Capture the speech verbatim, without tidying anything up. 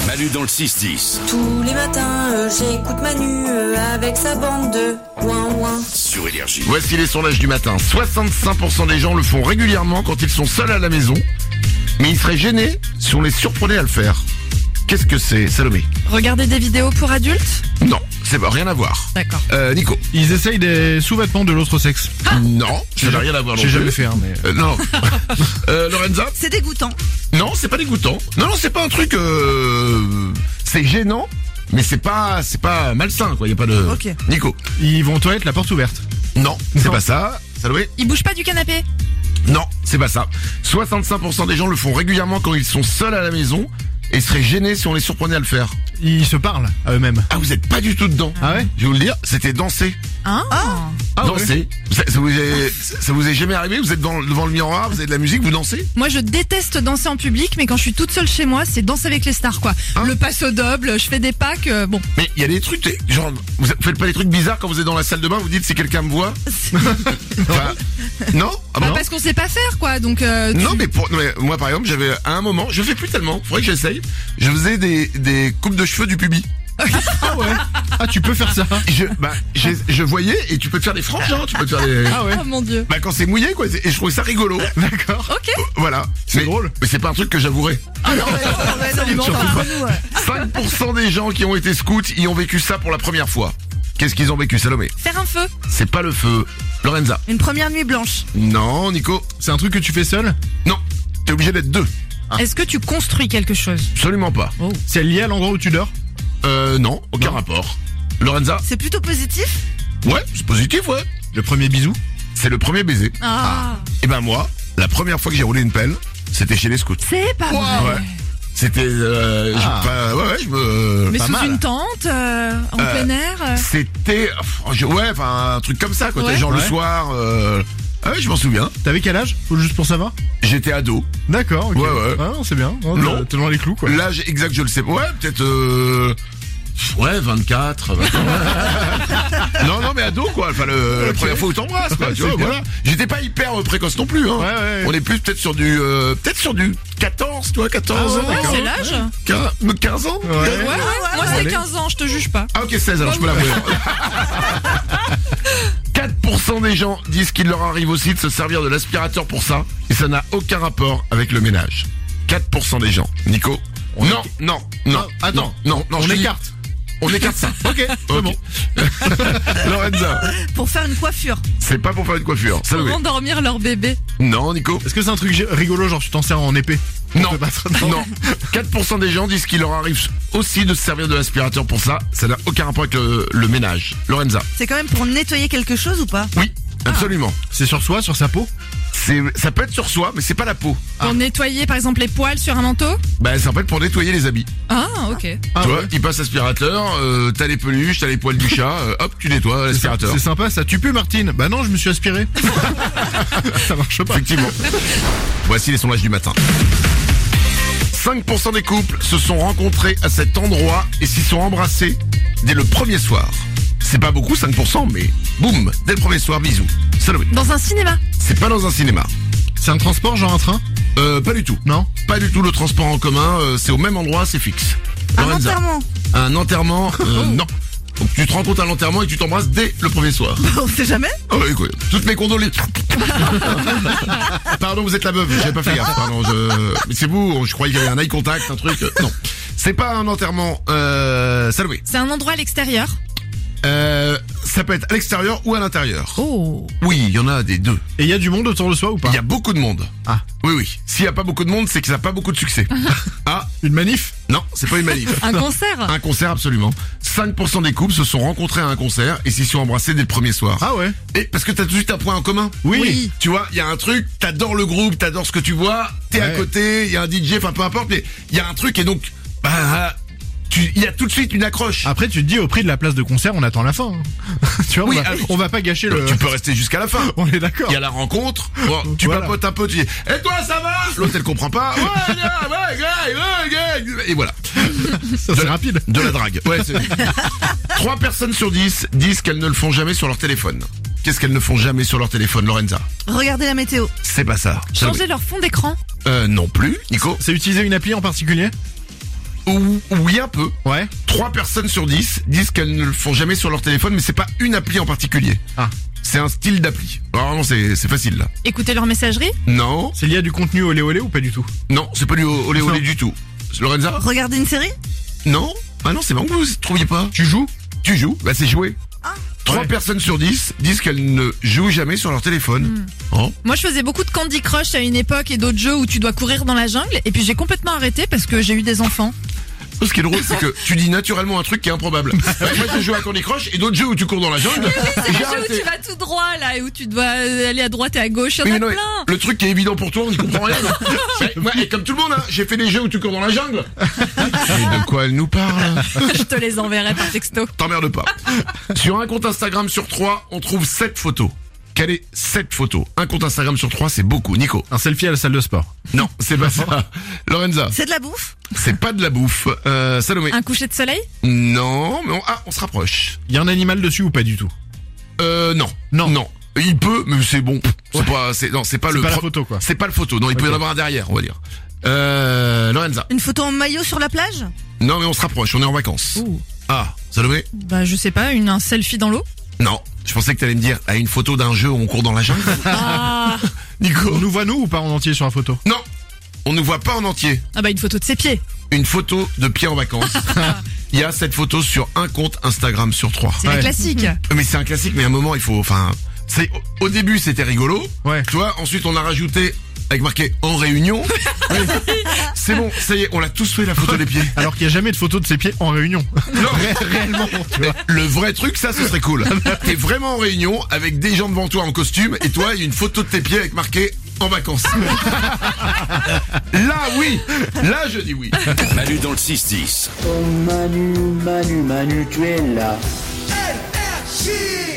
Manu dans le six dix. Tous les matins, euh, j'écoute Manu euh, avec sa bande de ouin ouin. Sur Énergie. Voici les sondages du matin. soixante-cinq pour cent des gens le font régulièrement quand ils sont seuls à la maison. Mais ils seraient gênés si on les surprenait à le faire. Qu'est-ce que c'est, Salomé? Regarder des vidéos pour adultes? Non, c'est pas rien à voir. D'accord. Euh, Nico? Ils essayent des sous-vêtements de l'autre sexe. Non, ça n'a rien à voir non J'ai plus. jamais fait, hein, mais... Euh, non. euh, Lorenza? C'est dégoûtant. Non, c'est pas dégoûtant. Non, non, c'est pas un truc... Euh... C'est gênant, mais c'est pas c'est pas malsain, quoi. Y a pas de... Ok. Nico? Ils vont aux toilettes la porte ouverte. Non, c'est Non. pas ça. Salomé? Ils bougent pas du canapé? Non, c'est pas ça. soixante-cinq pour cent des gens le font régulièrement quand ils sont seuls à la maison et seraient gênés si on les surprenait à le faire. Ils se parlent à eux-mêmes. Ah, vous êtes pas du tout dedans. Ah ouais? Je vais vous le dire, c'était danser. Ah, Ah danser. Ça, ça vous est, ça vous est jamais arrivé? Vous êtes devant, devant le miroir, vous avez de la musique, vous dansez? Moi je déteste danser en public, mais quand je suis toute seule chez moi, c'est danser avec les stars quoi. Hein Le passo double, je fais des packs, euh, bon. Mais il y a des trucs, t'es- genre, vous faites pas des trucs bizarres quand vous êtes dans la salle de bain, vous dites si quelqu'un me voit? Enfin, non? Ah Bah, bon? parce qu'on sait pas faire quoi, donc euh, tu- Non, mais, pour, non, mais moi par exemple, j'avais à un moment, je fais plus tellement, faudrait que j'essaye, je faisais des, des coupes de cheveux du pubis. Ah ouais. Ah, tu peux faire ça. Je, bah, j'ai- je voyais, et tu peux te faire des franges, hein, tu peux te faire des... Ah ouais. Oh mon dieu. Bah quand c'est mouillé quoi, et je trouvais ça rigolo. D'accord. Ok. Voilà. C'est Mais- drôle. Mais c'est pas un truc que j'avouerais. Absolument Surtout pas. pas. cinq pour cent des gens qui ont été scouts y ont vécu ça pour la première fois. Qu'est-ce qu'ils ont vécu, Salomé? Faire un feu. C'est pas le feu. Lorenza? Une première nuit blanche. Non. Nico? C'est un truc que tu fais seul? Non. T'es obligé d'être deux. Est-ce que tu construis quelque chose? Absolument pas. C'est lié à l'endroit où tu dors? Euh, non. Aucun Non. rapport. Lorenza? C'est plutôt positif? Ouais, c'est positif, ouais. Le premier bisou? C'est le premier baiser. Ah. Et ben moi, la première fois que j'ai roulé une pelle, c'était chez les scouts. C'est pas vrai. Ouais. C'était, euh, je- Ah. enfin, ouais, ouais, je me... Mais Pas sous mal. une tente, euh, en Euh, plein air. euh. C'était, je- ouais, enfin un truc comme ça, quoi. Ouais. Genre le Ouais. soir. Euh... Ah ouais, je m'en souviens. T'avais quel âge? Faut juste pour savoir. J'étais ado. D'accord, ok. Ouais, ouais. Ah non, c'est bien. Oh, Non. t'es- T'es dans les clous, quoi. L'âge exact, je le sais. Ouais, peut-être. Euh... Ouais, vingt-quatre. vingt-quatre. non, non, mais ado, quoi. Enfin, le, la Ok. première fois où t'embrasses, quoi. Tu C'est vois, bien. voilà. J'étais pas hyper euh, précoce non plus. Hein. Ouais, ouais. On est plus peut-être sur du, euh, peut-être sur du quatorze, tu vois, quatorze. Ah Ouais, d'accord. c'est l'âge. quinze, quinze ans. Ouais. Ouais, ouais. Moi c'était Allez. quinze ans, je te juge pas. Ah ok, seize, alors je peux l'avouer. quatre pour cent des gens disent qu'il leur arrive aussi de se servir de l'aspirateur pour ça, et ça n'a aucun rapport avec le ménage. quatre pour cent des gens. Nico? On Non, non, non, Ah, attends. non, non, non, On je dis- écarte. On écarte ça. Ok, c'est Ok. bon. Lorenza, Pour faire une coiffure. c'est pas pour faire une coiffure. Ça Pour oui. endormir leur bébé. Non, Nico? Est-ce que c'est un truc gé- rigolo, genre tu t'en sers en épée? Non, peut battre, non. non. quatre pour cent des gens disent qu'il leur arrive aussi de se servir de l'aspirateur pour ça. Ça n'a aucun rapport avec le, le ménage. Lorenza? C'est quand même pour nettoyer quelque chose ou pas? Oui, absolument. C'est sur soi, sur sa peau? C'est, ça peut être sur soi, mais c'est pas la peau. Pour nettoyer par exemple les poils sur un manteau. Bah, ça peut être pour nettoyer les habits. Ah, ok. Ah tu vois, ouais. il passe aspirateur, euh, t'as les peluches, t'as les poils du chat, euh, hop, tu nettoies l'aspirateur. C'est sympa, ça. Tu peux, Martine? Bah non, je me suis aspiré. Ça marche pas. Effectivement. Voici les sondages du matin. cinq pour cent des couples se sont rencontrés à cet endroit et s'y sont embrassés dès le premier soir. C'est pas beaucoup, cinq pour cent, mais boum, dès le premier soir, bisous. Salomé. Dans un cinéma. C'est pas dans un cinéma. C'est un transport, genre un train? Euh, pas du tout. Non? Pas du tout le transport en commun, euh, c'est au même endroit, c'est fixe. Un Lorenza. enterrement. Un enterrement, euh, non. Donc tu te rencontres à l'enterrement et tu t'embrasses dès le premier soir. On sait jamais. Oh oui, quoi. Toutes mes condoléances. Pardon, vous êtes la meuf, j'avais pas fait gaffe. Pardon, je... Mais c'est vous, je croyais qu'il y avait un eye contact, un truc. Non. C'est pas un enterrement, euh, Salomé. C'est un endroit à l'extérieur. Euh, ça peut être à l'extérieur ou à l'intérieur. Oh. Oui, il y en a des deux. Et il y a du monde autour de soi ou pas? Il y a beaucoup de monde. Ah. Oui, oui. S'il y a pas beaucoup de monde, c'est que ça n'a pas beaucoup de succès. Ah, Une manif? non, c'est pas une manif. Un concert. Un concert, absolument. cinq pour cent des couples se sont rencontrés à un concert et s'y sont embrassés dès le premier soir. Ah ouais? Et parce que t'as tout de suite un point en commun. Oui. Oui. Tu vois, il y a un truc, t'adores le groupe, t'adores ce que tu vois, t'es à Ouais. côté, il y a un D J, enfin peu importe, mais il y a un truc et donc, bah, tu, il y a tout de suite une accroche. Après, tu te dis, au prix de la place de concert, on attend la fin. hein. Tu vois, Oui, on, va, ah, on va pas gâcher le... Tu peux rester jusqu'à la fin. On est d'accord. Il y a la rencontre, bon, tu Voilà. papotes un peu, tu dis, et toi ça va? L'autre elle comprend pas, ouais, ouais, ouais, ouais, ouais, ouais, et voilà. Ça, c'est rapide. De la drague. Ouais, c'est... trois personnes sur dix disent qu'elles ne le font jamais sur leur téléphone. Qu'est-ce qu'elles ne font jamais sur leur téléphone, Lorenza? Regardez la météo. C'est pas ça. Changer leur fond d'écran. Euh, non plus, Nico. C'est utiliser une appli en particulier? ou, oui, un peu. Ouais. trois personnes sur dix disent qu'elles ne le font jamais sur leur téléphone, mais c'est pas une appli en particulier. Ah. C'est un style d'appli. Alors non, c'est, c'est facile là. Écoutez leur messagerie. Non, C'est lié à du contenu olé olé ou pas du tout? non, c'est pas du olé olé Non. du tout. Lorenza? Regarder une série? Non. Ah non, c'est bon que vous ne trouviez pas. Tu joues? Tu joues? Bah c'est joué. trois Ouais. personnes sur dix disent qu'elles ne jouent jamais sur leur téléphone. Oh. Moi, je faisais beaucoup de Candy Crush à une époque et d'autres jeux où tu dois courir dans la jungle. Et puis j'ai complètement arrêté parce que j'ai eu des enfants. Ce qui est drôle, c'est que tu dis naturellement un truc qui est improbable. Ouais, moi, je joue à Candy Crush et d'autres jeux où tu cours dans la jungle. C'est J'ai les jeux où arrêté. tu vas tout droit là et où tu dois aller à droite et à gauche. Il y en Oui, a mais non, plein. le truc qui est évident pour toi, on n'y comprend rien. Ouais, moi, et comme tout le monde, hein, j'ai fait des jeux où tu cours dans la jungle. Et de quoi elle nous parle? Je te les enverrai par texto. T'emmerdes pas. Sur un compte Instagram sur trois, on trouve sept photos. Quelle est sept photos? Un compte Instagram sur trois, c'est beaucoup. Nico? Un selfie à la salle de sport. Non, c'est pas ça. Lorenza? C'est de la bouffe? C'est pas de la bouffe. Euh, Salomé? Un coucher de soleil. Non, mais on, ah, on se rapproche. Il y a un animal dessus ou pas du tout? Euh, non. Non. Non. Il peut, mais c'est bon. C'est pas, c'est, non, c'est pas C'est le pas la pro- photo, quoi. C'est pas le photo. Non, il peut y Ok. en avoir un derrière, on va dire. Euh, Lorenza? Une photo en maillot sur la plage? Non, mais on se rapproche. On est en vacances. Ouh. Ah, Salomé? Bah je sais pas, une un selfie dans l'eau. Non. Je pensais que t'allais me dire, à une photo d'un jeu où on court dans la jungle. Ah. Nico? On nous voit nous ou pas en entier sur la photo? Non. On ne voit pas en entier. Ah bah une photo de ses pieds. Une photo de pied en vacances. Il y a cette photo sur un compte Instagram sur trois. C'est la Ouais. classique. Mais c'est un classique, mais à un moment, il faut, enfin, c'est, au début, c'était rigolo. Ouais. Tu vois, ensuite, on a rajouté, avec marqué en réunion. Oui. C'est bon, ça y est, on l'a tous fait, la photo des pieds. Alors qu'il n'y a jamais de photo de ses pieds en réunion. Non. Ré- réellement, tu vois. Le vrai truc, ça, ce serait cool. T'es vraiment en réunion, avec des gens devant toi en costume, et toi, il y a une photo de tes pieds avec marqué en vacances. Là, oui. Là, je dis oui. Manu dans le six dix. Oh Manu, Manu, Manu, tu es là. L R J